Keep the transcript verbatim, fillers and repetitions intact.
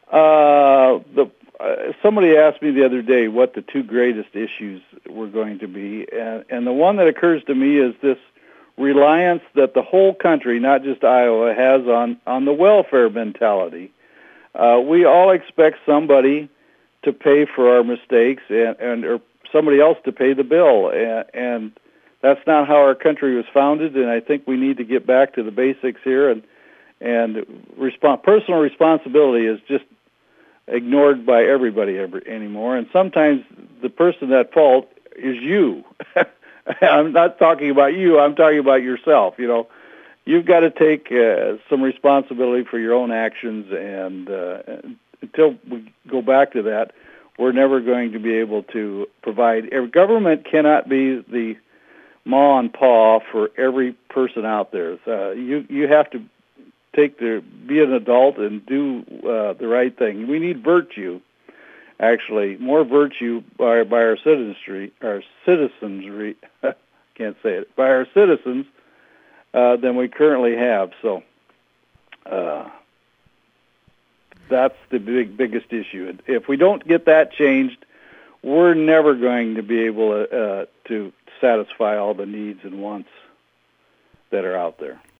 Uh, the uh, somebody asked me the other day what the two greatest issues were going to be, and, and the one that occurs to me is this reliance that the whole country, not just Iowa, has on, on the welfare mentality. Uh, we all expect somebody to pay for our mistakes and, and or somebody else to pay the bill, and, and that's not how our country was founded, and I think we need to get back to the basics here, and and respons- personal responsibility is just ignored by everybody ever, anymore, and sometimes the person at fault is you. I'm not talking about you, I'm talking about yourself. You know, you've got to take uh, some responsibility for your own actions, and uh, until we go back to that, we're never going to be able to provide. Government cannot be the ma and pa for every person out there. Uh, you you have to take the be an adult and do uh, the right thing. We need virtue, actually, more virtue by by our citizenry, our citizenry. Can't say it by our citizens uh, than we currently have. So uh, that's the big biggest issue. If we don't get that changed, we're never going to be able to, uh, to satisfy all the needs and wants that are out there.